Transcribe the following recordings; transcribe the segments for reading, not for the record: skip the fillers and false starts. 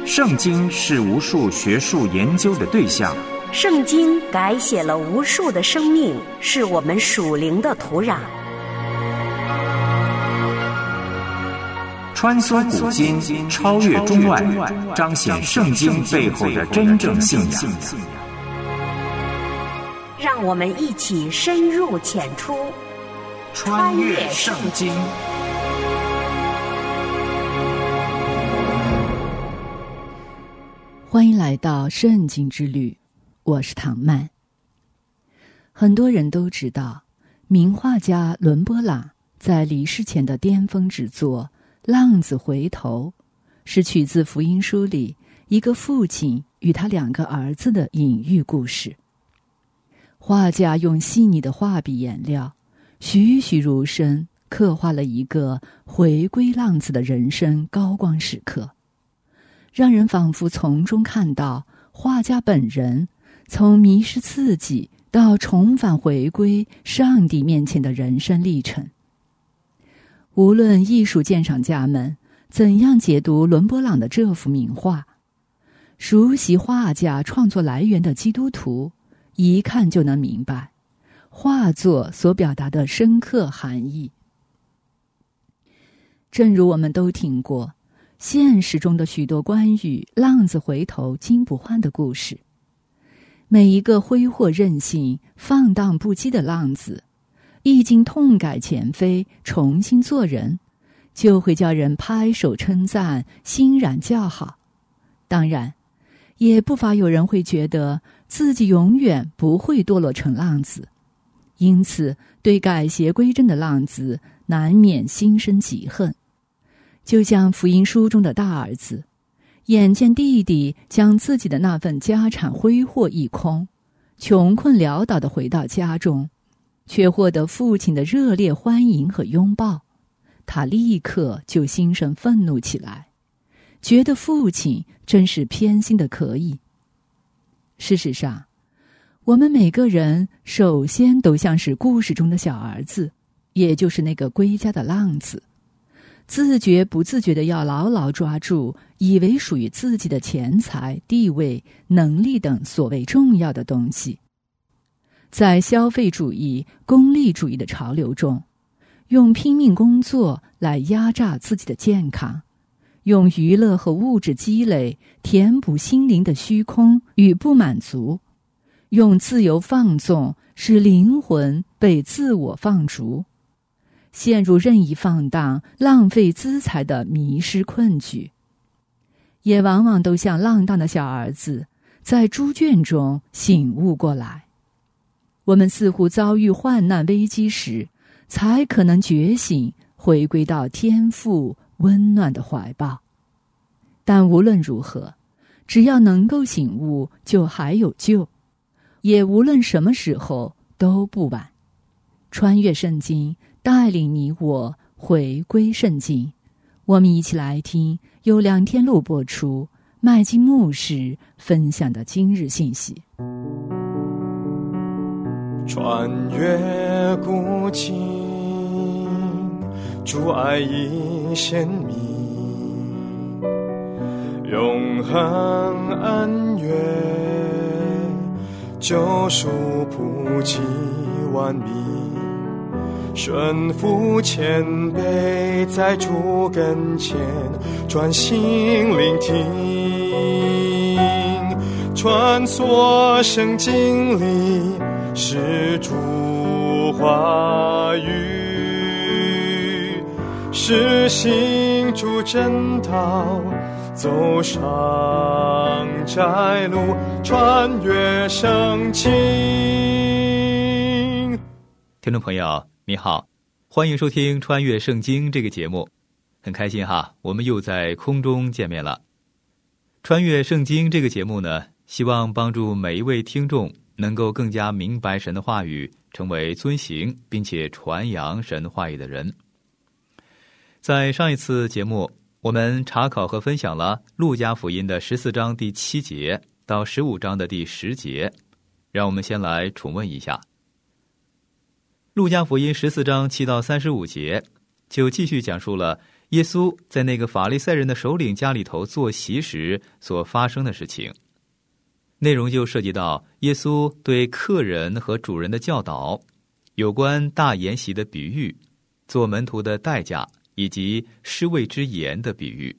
圣经是无数学术研究的对象， 圣经改写了无数的生命，是我们属灵的土壤。 穿梭古今，超越中外，彰显圣经背后的真正信仰。 让我们一起深入浅出， 穿越圣经。 欢迎来到圣经之旅，我是唐曼。很多人都知道，名画家伦勃朗在离世前的巅峰之作《浪子回头》是取自福音书里一个父亲与他2个儿子的隐喻故事。画家用细腻的画笔颜料，栩栩如生刻画了一个回归浪子的人生高光时刻，让人仿佛从中看到画家本人从迷失自己到重返回归上帝面前的人生历程。无论艺术鉴赏家们怎样解读伦勃朗的这幅名画，熟悉画家创作来源的基督徒一看就能明白画作所表达的深刻含义。正如我们都听过现实中的许多关于浪子回头金不换的故事，每一个挥霍任性、放荡不羁的浪子，一经痛改前非，重新做人，就会叫人拍手称赞，欣然叫好。当然，也不乏有人会觉得自己永远不会堕落成浪子，因此对改邪归正的浪子难免心生嫉恨。就像福音书中的大儿子，眼见弟弟将自己的那份家产挥霍一空，穷困潦倒地回到家中，却获得父亲的热烈欢迎和拥抱，他立刻就心生愤怒起来，觉得父亲真是偏心的可以。事实上，我们每个人首先都像是故事中的小儿子，也就是那个归家的浪子，自觉不自觉地要牢牢抓住以为属于自己的钱财、地位、能力等所谓重要的东西。在消费主义、功利主义的潮流中，用拼命工作来压榨自己的健康，用娱乐和物质积累填补心灵的虚空与不满足，用自由放纵使灵魂被自我放逐，陷入任意放荡、浪费资财的迷失困局。也往往都像浪荡的小儿子，在猪圈中醒悟过来。我们似乎遭遇患难危机时，才可能觉醒，回归到天父温暖的怀抱。但无论如何，只要能够醒悟，就还有救，也无论什么时候都不晚。穿越圣经，带领你我回归圣经。我们一起来听由梁天禄播出，麦基牧师分享的今日信息。 穿越古今，主爱已显明，永恒恩怨，救赎普及万民，顺服谦卑，在主跟前专心聆听，穿梭圣经里是主话语，是行主真道，走上窄路，穿越圣经。 听众朋友你好，欢迎收听穿越圣经这个节目，很开心哈，我们又在空中见面了。穿越圣经这个节目呢，希望帮助每一位听众能够更加明白神的话语，成为遵行并且传扬神话语的人。在上一次节目，我们查考和分享了路加福音的14章第7节到15章的第10节，让我们先来重温一下。路加福音14章7到35节就继续讲述了耶稣在那个法利赛人的首领家里头坐席时所发生的事情。内容就涉及到耶稣对客人和主人的教导，有关大筵席的比喻，做门徒的代价，以及施味之盐的比喻。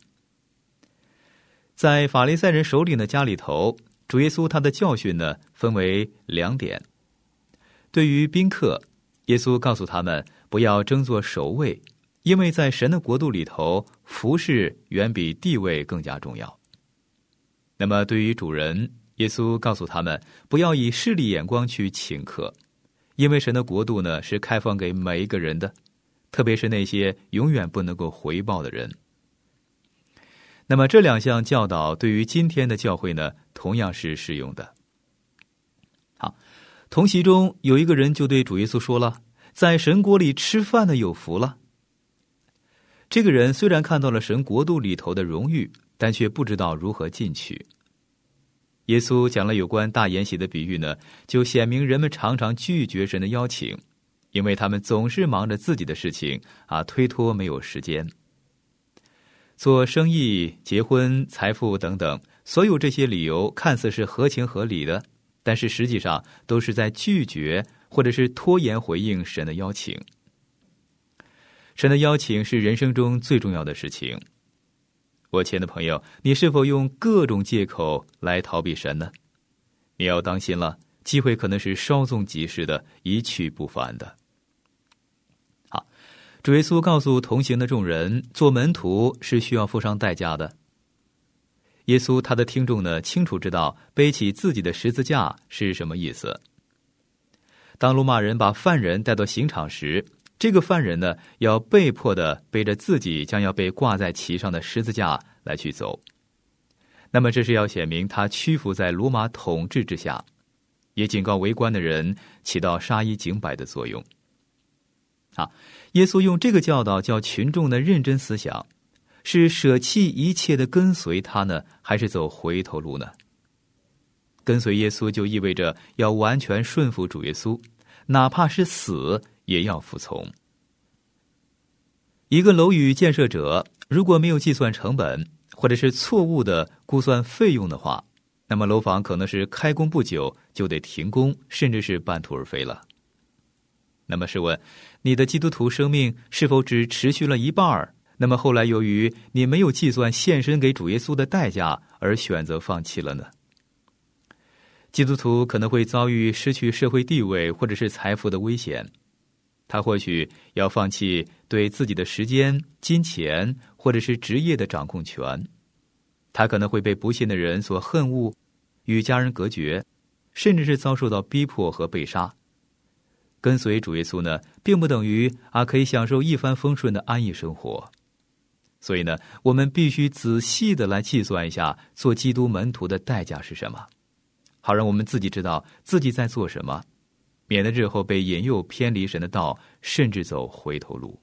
在法利赛人首领的家里头，主耶稣他的教训呢，分为2点。对于宾客，耶稣告诉他们不要争做首位，因为在神的国度里头，服事远比地位更加重要。那么对于主人，耶稣告诉他们不要以势利眼光去请客，因为神的国度呢是开放给每一个人的，特别是那些永远不能够回报的人。那么这2项教导对于今天的教会呢，同样是适用的。好，同席中有一个人就对主耶稣说了，在神国里吃饭的有福了。这个人虽然看到了神国度里头的荣誉，但却不知道如何进去。耶稣讲了有关大筵席的比喻呢，就显明人们常常拒绝神的邀请，因为他们总是忙着自己的事情推脱没有时间。做生意、结婚、财富等等，所有这些理由看似是合情合理的，但是实际上都是在拒绝或者是拖延回应神的邀请。神的邀请是人生中最重要的事情。我亲爱的朋友，你是否用各种借口来逃避神呢？你要当心了，机会可能是稍纵即逝的，一去不返的。好，主耶稣告诉同行的众人，做门徒是需要付上代价的。耶稣他的听众呢，清楚知道背起自己的十字架是什么意思。当罗马人把犯人带到刑场时，这个犯人呢，要被迫的背着自己将要被挂在其上的十字架来去走。那么这是要显明他屈服在罗马统治之下，也警告围观的人，起到杀一儆百的作用。耶稣用这个教导叫群众的认真思想，是舍弃一切的跟随他呢，还是走回头路呢？跟随耶稣就意味着要完全顺服主耶稣，哪怕是死也要服从。一个楼宇建设者如果没有计算成本，或者是错误的估算费用的话，那么楼房可能是开工不久就得停工，甚至是半途而废了。那么试问，你的基督徒生命是否只持续了一半？那么后来由于你没有计算献身给主耶稣的代价而选择放弃了呢？基督徒可能会遭遇失去社会地位或者是财富的危险，他或许要放弃对自己的时间、金钱或者是职业的掌控权，他可能会被不信的人所恨恶，与家人隔绝，甚至是遭受到逼迫和被杀。跟随主耶稣呢，并不等于可以享受一帆风顺的安逸生活。所以呢，我们必须仔细的来计算一下做基督门徒的代价是什么，好让我们自己知道自己在做什么，免得日后被引诱偏离神的道，甚至走回头路。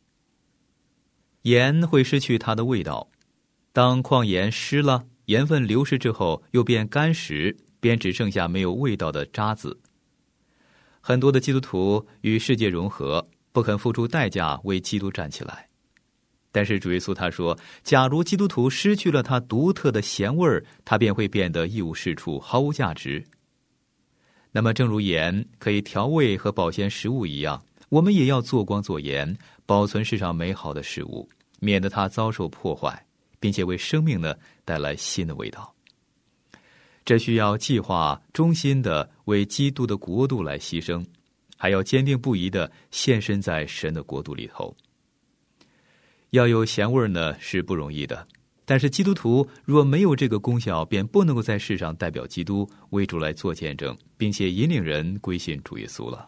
盐会失去它的味道，当矿盐湿了，盐分流失之后又变干时，便只剩下没有味道的渣子。很多的基督徒与世界融合，不肯付出代价为基督站起来。但是主耶稣他说，假如基督徒失去了他独特的咸味儿，他便会变得一无是处，毫无价值。那么正如盐可以调味和保鲜食物一样，我们也要做光做盐，保存世上美好的事物，免得它遭受破坏，并且为生命呢带来新的味道。这需要计划忠心的为基督的国度来牺牲，还要坚定不移的献身在神的国度里头。要有咸味呢是不容易的，但是基督徒若没有这个功效，便不能够在世上代表基督为主来做见证，并且引领人归信主耶稣了。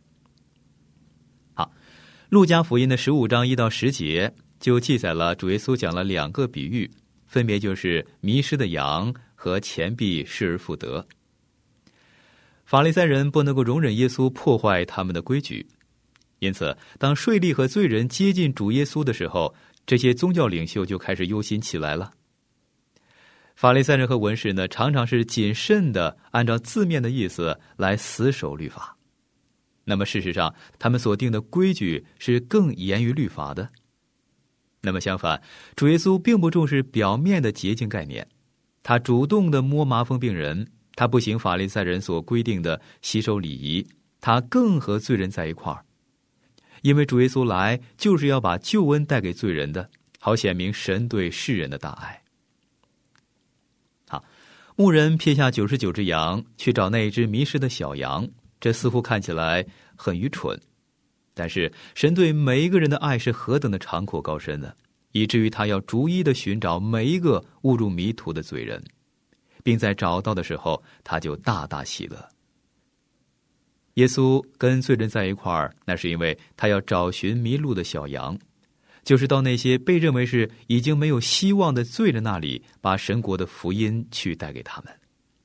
好，路加福音的15章1到10节就记载了主耶稣讲了2个比喻，分别就是迷失的羊和钱币失而复得。法利赛人不能够容忍耶稣破坏他们的规矩，因此当税吏和罪人接近主耶稣的时候，这些宗教领袖就开始忧心起来了。法利赛人和文士呢，常常是谨慎的按照字面的意思来死守律法，那么事实上他们所定的规矩是更严于律法的。 那么相反，主耶稣并不重视表面的洁净概念，他主动地摸麻风病人，他不行法利赛人所规定的洗手礼仪，他更和罪人在一块儿。因为主耶稣来就是要把救恩带给罪人的，好显明神对世人的大爱。好，牧人撇下99只羊去找那一只迷失的小羊，这似乎看起来很愚蠢，但是神对每一个人的爱是何等的长阔高深呢，以至于他要逐一的寻找每一个误入迷途的罪人，并在找到的时候他就大大喜乐。耶稣跟罪人在一块儿，那是因为他要找寻迷路的小羊，就是到那些被认为是已经没有希望的罪人那里，把神国的福音去带给他们。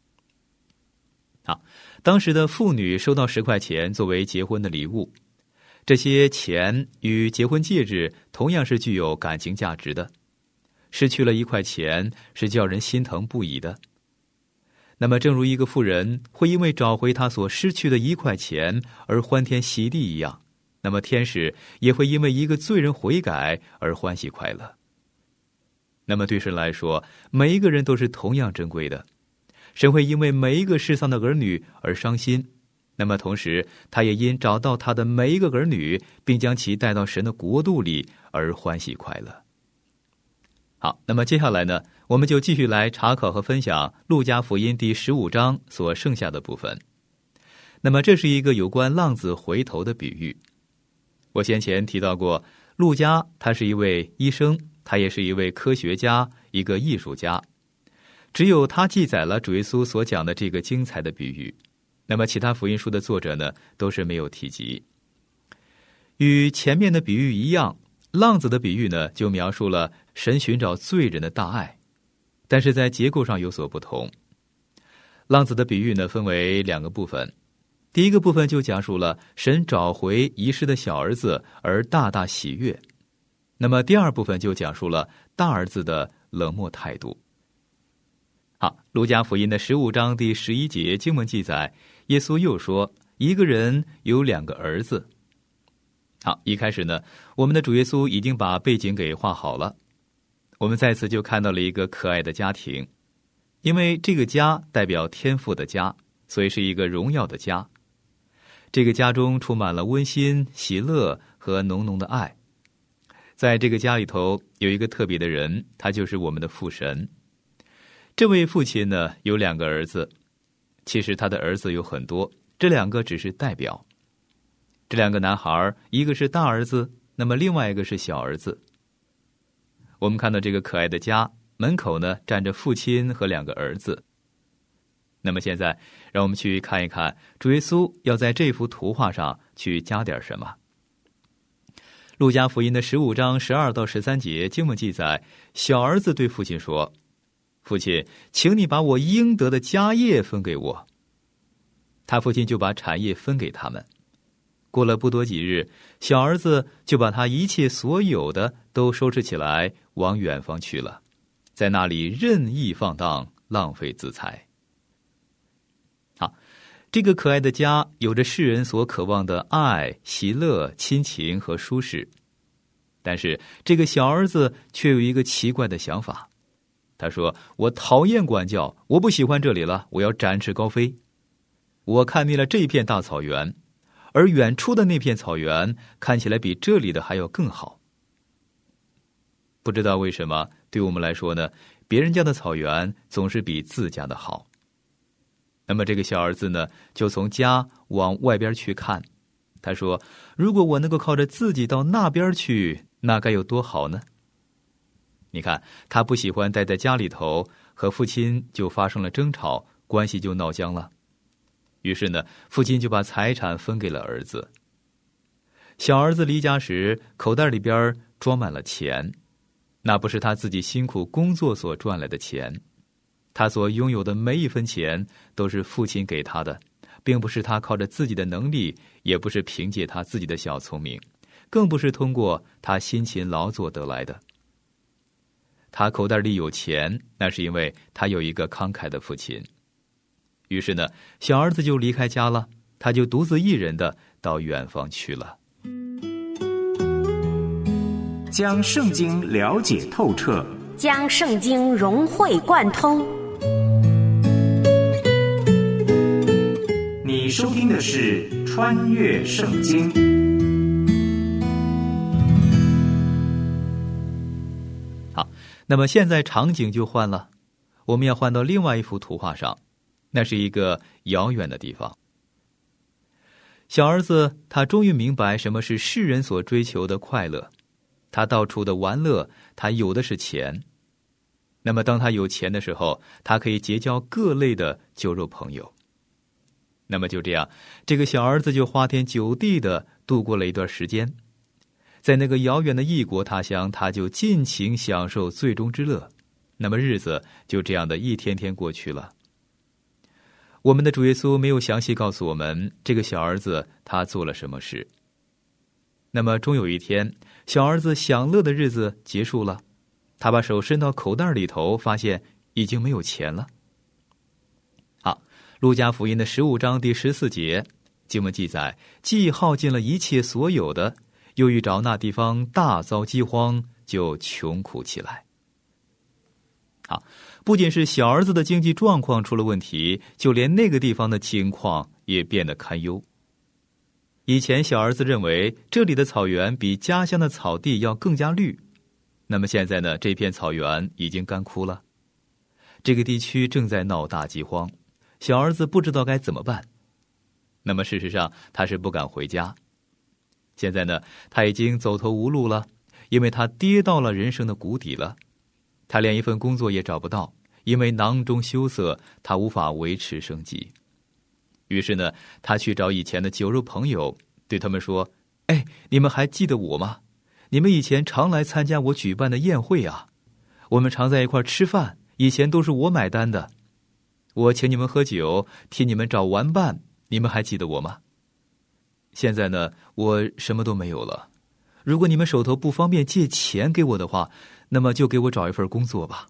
好，当时的妇女收到10块钱作为结婚的礼物，这些钱与结婚戒指同样是具有感情价值的，失去了1块钱是叫人心疼不已的。那么正如一个妇人会因为找回她所失去的1块钱而欢天喜地一样，那么天使也会因为一个罪人悔改而欢喜快乐。那么对神来说，每一个人都是同样珍贵的，神会因为每一个失丧的儿女而伤心，那么同时他也因找到他的每一个儿女并将其带到神的国度里而欢喜快乐。好，那么接下来呢，我们就继续来查考和分享路加福音第15章所剩下的部分。那么这是一个有关浪子回头的比喻。我先前提到过，路加他是一位医生，他也是一位科学家，一个艺术家，只有他记载了主耶稣所讲的这个精彩的比喻，那么其他福音书的作者呢，都是没有提及。与前面的比喻一样，浪子的比喻呢，就描述了神寻找罪人的大爱，但是在结构上有所不同。浪子的比喻呢，分为2个部分。第一个部分就讲述了神找回遗失的小儿子而大大喜悦，那么第二部分就讲述了大儿子的冷漠态度。好，路加福音的15章第11节经文记载，耶稣又说，一个人有2个儿子。好，一开始呢，我们的主耶稣已经把背景给画好了，我们再次就看到了一个可爱的家庭，因为这个家代表天父的家，所以是一个荣耀的家。这个家中充满了温馨、喜乐和浓浓的爱。在这个家里头有一个特别的人，他就是我们的父神。这位父亲呢，有2个儿子，其实他的儿子有很多，这2个只是代表。这2个男孩，一个是大儿子，那么另外一个是小儿子。我们看到这个可爱的家，门口呢站着父亲和2个儿子。那么现在让我们去看一看主耶稣要在这幅图画上去加点什么。路加福音的15章12到13节经文记载，小儿子对父亲说，父亲，请你把我应得的家业分给我。他父亲就把产业分给他们。过了不多几日，小儿子就把他一切所有的都收拾起来，往远方去了，在那里任意放荡，浪费资财。好，这个可爱的家有着世人所渴望的爱、喜乐、亲情和舒适，但是这个小儿子却有一个奇怪的想法。他说，我讨厌管教，我不喜欢这里了，我要展翅高飞。我看腻了这片大草原，而远处的那片草原看起来比这里的还要更好。不知道为什么，对我们来说呢，别人家的草原总是比自家的好。那么这个小儿子呢，就从家往外边去看。他说，如果我能够靠着自己到那边去，那该有多好呢？你看，他不喜欢待在家里头，和父亲就发生了争吵，关系就闹僵了。于是呢，父亲就把财产分给了儿子。小儿子离家时，口袋里边装满了钱，那不是他自己辛苦工作所赚来的钱，他所拥有的每一分钱都是父亲给他的，并不是他靠着自己的能力，也不是凭借他自己的小聪明，更不是通过他辛勤劳作得来的。他口袋里有钱，那是因为他有一个慷慨的父亲。于是呢，小儿子就离开家了，他就独自一人的到远方去了。 将圣经了解透彻， 将圣经融会贯通。 你收听的是《穿越圣经》。 好，那么现在场景就换了，我们要换到另外一幅图画上，那是一个遥远的地方。小儿子他终于明白什么是世人所追求的快乐，他到处的玩乐，他有的是钱。那么当他有钱的时候，他可以结交各类的酒肉朋友。那么就这样，这个小儿子就花天酒地的度过了一段时间，在那个遥远的异国他乡，他就尽情享受最终之乐。那么日子就这样的一天天过去了。我们的主耶稣没有详细告诉我们这个小儿子他做了什么事。那么终有一天，小儿子享乐的日子结束了，他把手伸到口袋里头，发现已经没有钱了。好，路加福音的15章第14节经文记载，既耗尽了一切所有的，又遇着那地方大遭饥荒，就穷苦起来。好，不仅是小儿子的经济状况出了问题，就连那个地方的情况也变得堪忧。以前小儿子认为这里的草原比家乡的草地要更加绿，那么现在呢，这片草原已经干枯了。这个地区正在闹大饥荒，小儿子不知道该怎么办。那么事实上他是不敢回家。现在呢，他已经走投无路了，因为他跌到了人生的谷底了。他连一份工作也找不到，因为囊中羞涩，他无法维持生计。于是呢，他去找以前的酒肉朋友，对他们说：哎，你们还记得我吗？你们以前常来参加我举办的宴会啊，我们常在一块吃饭，以前都是我买单的。我请你们喝酒，替你们找玩伴，你们还记得我吗？现在呢，我什么都没有了。如果你们手头不方便借钱给我的话，那么就给我找一份工作吧。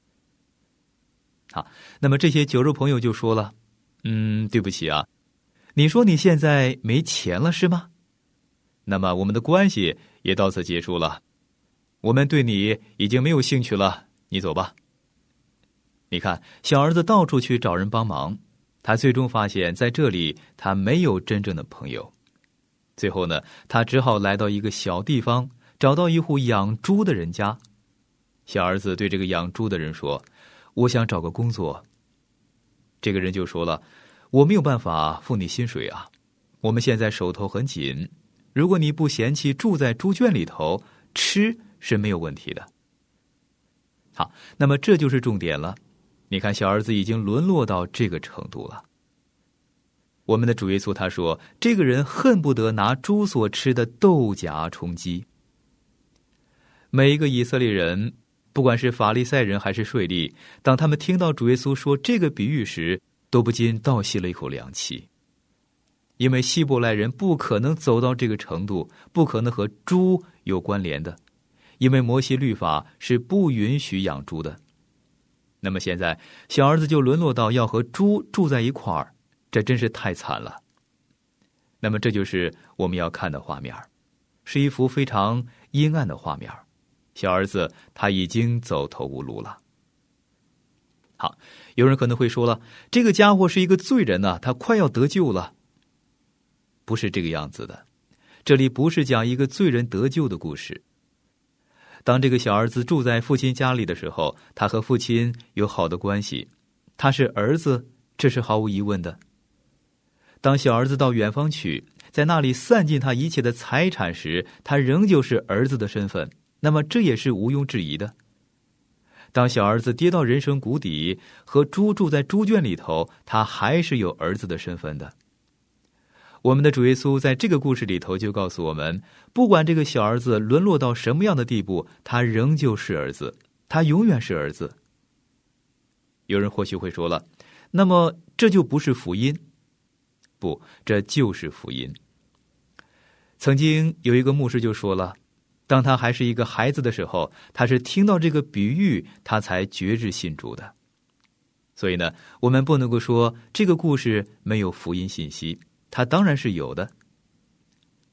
好，那么这些酒肉朋友就说了：对不起啊，你说你现在没钱了是吗？那么我们的关系也到此结束了，我们对你已经没有兴趣了，你走吧。你看，小儿子到处去找人帮忙，他最终发现在这里他没有真正的朋友。最后呢，他只好来到一个小地方，找到一户养猪的人家。小儿子对这个养猪的人说：我想找个工作。这个人就说了：我没有办法付你薪水啊，我们现在手头很紧，如果你不嫌弃住在猪圈里头，吃是没有问题的。好，那么这就是重点了。你看，小儿子已经沦落到这个程度了。我们的主耶稣他说，这个人恨不得拿猪所吃的豆荚充饥。每一个以色列人，不管是法利赛人还是税吏，当他们听到主耶稣说这个比喻时，都不禁倒吸了一口凉气。因为希伯来人不可能走到这个程度，不可能和猪有关联的，因为摩西律法是不允许养猪的。那么现在小儿子就沦落到要和猪住在一块儿，这真是太惨了。那么这就是我们要看的画面，是一幅非常阴暗的画面。小儿子他已经走投无路了。好，有人可能会说了，这个家伙是一个罪人啊，他快要得救了。不是这个样子的，这里不是讲一个罪人得救的故事。当这个小儿子住在父亲家里的时候，他和父亲有好的关系，他是儿子，这是毫无疑问的。当小儿子到远方去，在那里散尽他一切的财产时，他仍旧是儿子的身份，那么这也是毋庸置疑的。当小儿子跌到人生谷底，和猪住在猪圈里头，他还是有儿子的身份的。我们的主耶稣在这个故事里头就告诉我们，不管这个小儿子沦落到什么样的地步，他仍旧是儿子，他永远是儿子。有人或许会说了，那么这就不是福音。不，这就是福音。曾经有一个牧师就说了，当他还是一个孩子的时候，他是听到这个比喻，他才决志信主的。所以呢，我们不能够说这个故事没有福音信息，它当然是有的。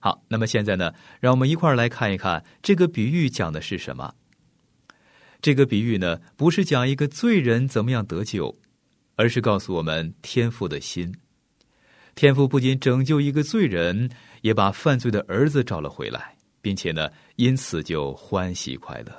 好，那么现在呢，让我们一块儿来看一看这个比喻讲的是什么。这个比喻呢，不是讲一个罪人怎么样得救，而是告诉我们天父的心。天父不仅拯救一个罪人，也把犯罪的儿子找了回来，并且呢，因此就欢喜快乐。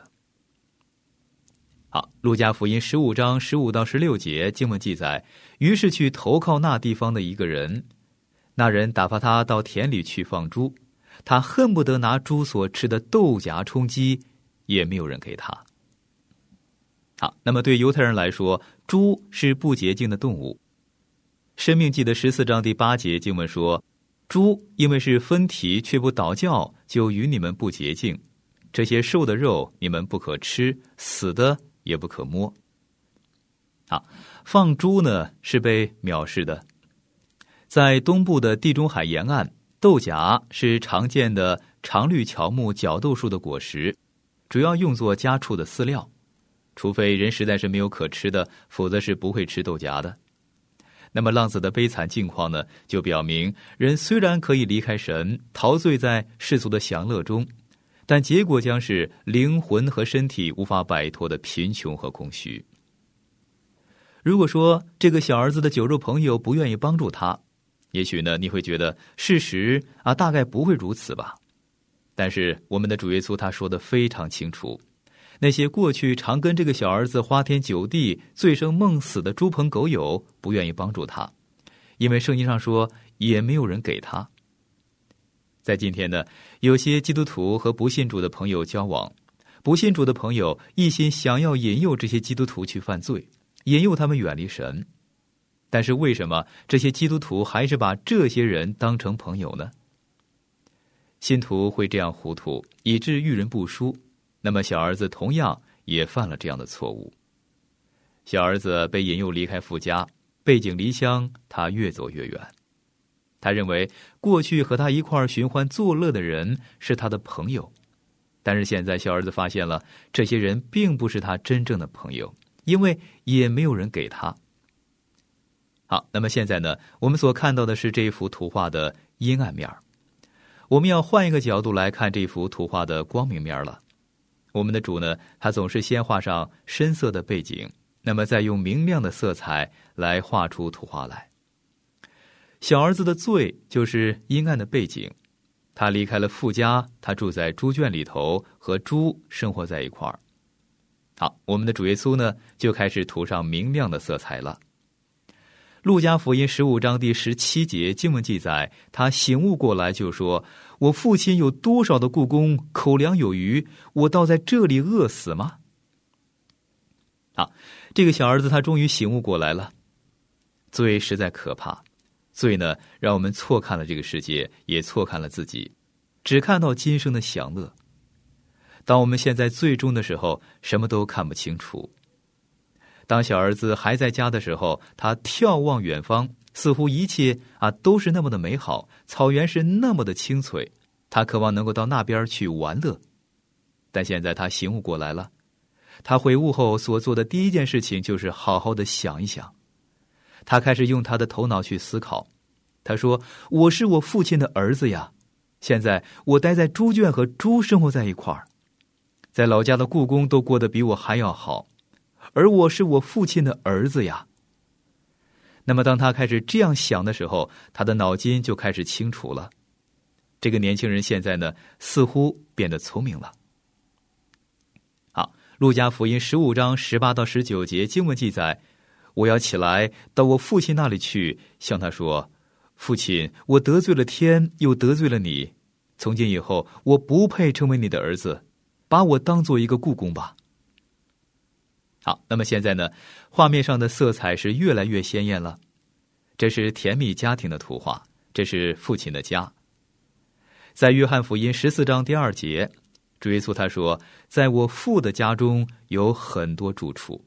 好，路加福音15章15到16节经文记载，于是去投靠那地方的一个人，那人打发他到田里去放猪，他恨不得拿猪所吃的豆荚充饥，也没有人给他。好，那么对犹太人来说，猪是不洁净的动物。申命记的14章第8节经文说，猪因为是分蹄却不倒教，就与你们不洁净，这些瘦的肉你们不可吃，死的也不可摸。好，放猪呢是被藐视的。在东部的地中海沿岸，豆荚是常见的常绿乔木角豆树的果实，主要用作家畜的饲料，除非人实在是没有可吃的，否则是不会吃豆荚的。那么浪子的悲惨境况呢，就表明人虽然可以离开神，陶醉在世俗的享乐中，但结果将是灵魂和身体无法摆脱的贫穷和空虚。如果说这个小儿子的酒肉朋友不愿意帮助他，也许呢你会觉得事实大概不会如此吧。但是我们的主耶稣他说得非常清楚，那些过去常跟这个小儿子花天酒地、醉生梦死的猪朋狗友不愿意帮助他，因为圣经上说也没有人给他。在今天呢，有些基督徒和不信主的朋友交往，不信主的朋友一心想要引诱这些基督徒去犯罪，引诱他们远离神。但是为什么这些基督徒还是把这些人当成朋友呢？信徒会这样糊涂，以致遇人不淑，那么小儿子同样也犯了这样的错误。小儿子被引诱离开父家，背井离乡，他越走越远。他认为过去和他一块儿寻欢作乐的人是他的朋友，但是现在小儿子发现了，这些人并不是他真正的朋友，因为也没有人给他。好，那么现在呢，我们所看到的是这一幅图画的阴暗面，我们要换一个角度来看这幅图画的光明面了。我们的主呢，他总是先画上深色的背景，那么再用明亮的色彩来画出图画来。小儿子的罪就是阴暗的背景，他离开了父家，他住在猪圈里头，和猪生活在一块儿。好，我们的主耶稣呢，就开始涂上明亮的色彩了。路加福音15章第17节经文记载，他醒悟过来就说，我父亲有多少的雇工，口粮有余，我倒在这里饿死吗？好，这个小儿子他终于醒悟过来了。罪实在可怕，罪呢，让我们错看了这个世界，也错看了自己，只看到今生的享乐。当我们陷在罪中的时候，什么都看不清楚。当小儿子还在家的时候，他眺望远方，似乎一切都是那么的美好，草原是那么的青翠，他渴望能够到那边去玩乐。但现在他醒悟过来了，他悔悟后所做的第一件事情就是好好的想一想。他开始用他的头脑去思考，他说，我是我父亲的儿子呀，现在我待在猪圈和猪生活在一块儿，在老家的雇工都过得比我还要好，而我是我父亲的儿子呀。那么当他开始这样想的时候，他的脑筋就开始清楚了。这个年轻人现在呢，似乎变得聪明了。好，路加福音15章18到19节经文记载，我要起来到我父亲那里去，向他说，父亲，我得罪了天，又得罪了你，从今以后我不配成为你的儿子，把我当做一个雇工吧。好，那么现在呢，画面上的色彩是越来越鲜艳了。这是甜蜜家庭的图画，这是父亲的家。在约翰福音14章第2节，主耶稣他说，在我父的家中有很多住处。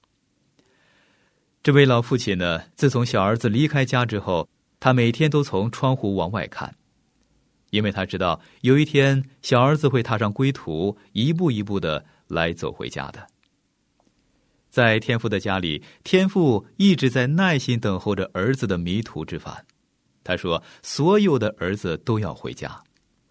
这位老父亲呢，自从小儿子离开家之后，他每天都从窗户往外看，因为他知道有一天小儿子会踏上归途，一步一步的来走回家的。在天父的家里，天父一直在耐心等候着儿子的迷途之返。他说，所有的儿子都要回家，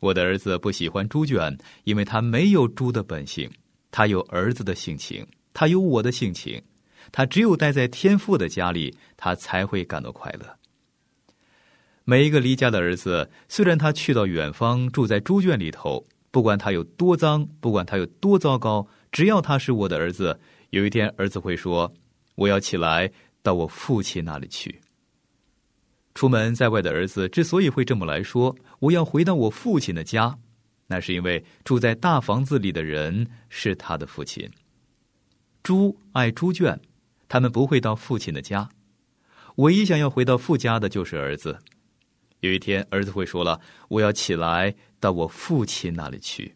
我的儿子不喜欢猪圈，因为他没有猪的本性，他有儿子的性情，他有我的性情，他只有待在天父的家里，他才会感到快乐。每一个离家的儿子，虽然他去到远方住在猪圈里头，不管他有多脏，不管他有多糟糕，只要他是我的儿子，有一天儿子会说，我要起来到我父亲那里去。出门在外的儿子之所以会这么来说，我要回到我父亲的家，那是因为住在大房子里的人是他的父亲。猪爱猪圈，他们不会到父亲的家，唯一想要回到父家的就是儿子。有一天儿子会说了，我要起来到我父亲那里去。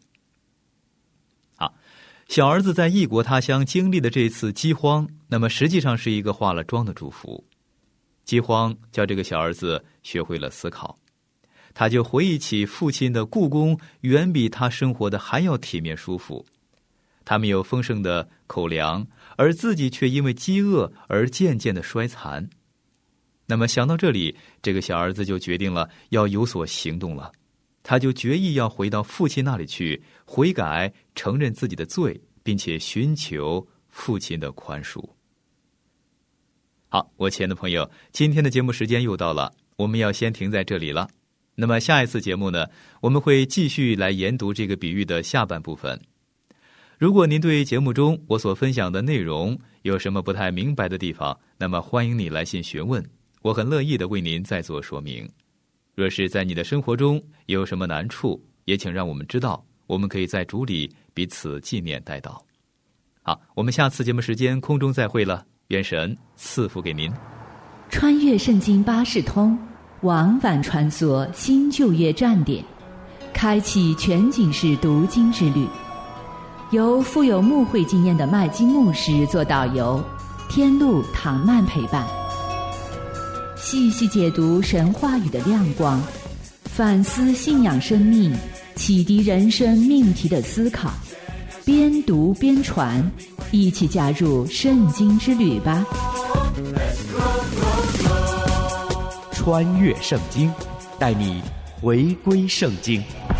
小儿子在异国他乡经历的这次饥荒，那么实际上是一个化了妆的祝福。饥荒叫这个小儿子学会了思考，他就回忆起父亲的故宫远比他生活的还要体面舒服，他们有丰盛的口粮，而自己却因为饥饿而渐渐的衰残。那么想到这里，这个小儿子就决定了要有所行动了，他就决意要回到父亲那里去，悔改，承认自己的罪，并且寻求父亲的宽恕。好，我亲爱的朋友，今天的节目时间又到了，我们要先停在这里了。那么下一次节目呢，我们会继续来研读这个比喻的下半部分。如果您对节目中我所分享的内容有什么不太明白的地方，那么欢迎你来信询问，我很乐意的为您再做说明。若是在你的生活中有什么难处，也请让我们知道，我们可以在主里彼此纪念代祷。好，我们下次节目时间空中再会了，愿神赐福给您。 穿越圣经巴士通，往返穿梭新旧约站点，开启全景式读经之旅。由富有牧会经验的麦基牧师做导游，天路唐曼陪伴，细细解读神话语的亮光，反思信仰生命，启迪人生命题的思考，边读边传，一起加入圣经之旅吧。 穿越圣经，带你回归圣经。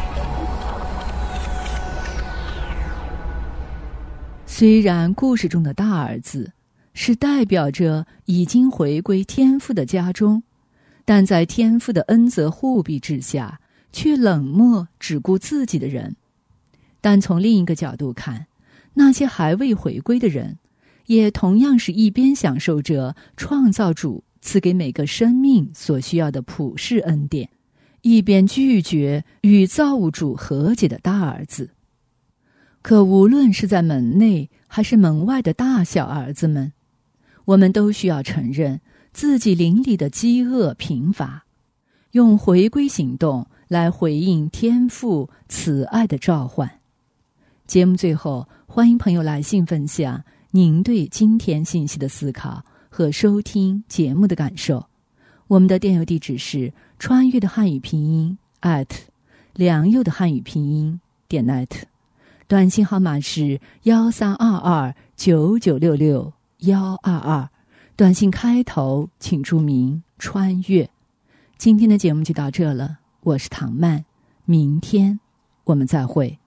虽然故事中的大儿子是代表着已经回归天父的家中，但在天父的恩泽护庇之下，却冷漠只顾自己的人。但从另一个角度看，那些还未回归的人，也同样是一边享受着创造主赐给每个生命所需要的普世恩典，一边拒绝与造物主和解的大儿子。可无论是在门内还是门外的大小儿子们，我们都需要承认自己灵里的饥饿贫乏，用回归行动来回应天父慈爱的召唤。节目最后，欢迎朋友来信分享您对今天信息的思考和收听节目的感受。我们的电邮地址是穿越的汉语拼音良友的汉语拼音.net， 短信号码是132299662122，短信开头请注明穿越。今天的节目就到这了，我是唐曼，明天我们再会。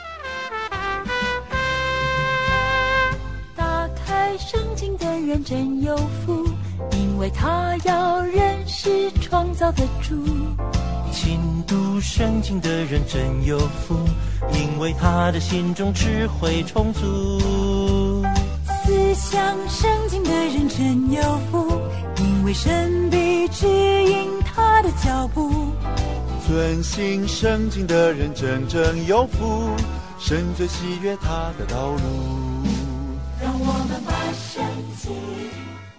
打开圣经的人真有福，因为他要认识创造的主。 勤读圣经的人真有福，因为他的心中智慧充足。 思想圣经的人真有福，因为神必指引他的脚步。 遵行圣经的人真正有福，神最喜悦他的道路。 让我们把圣经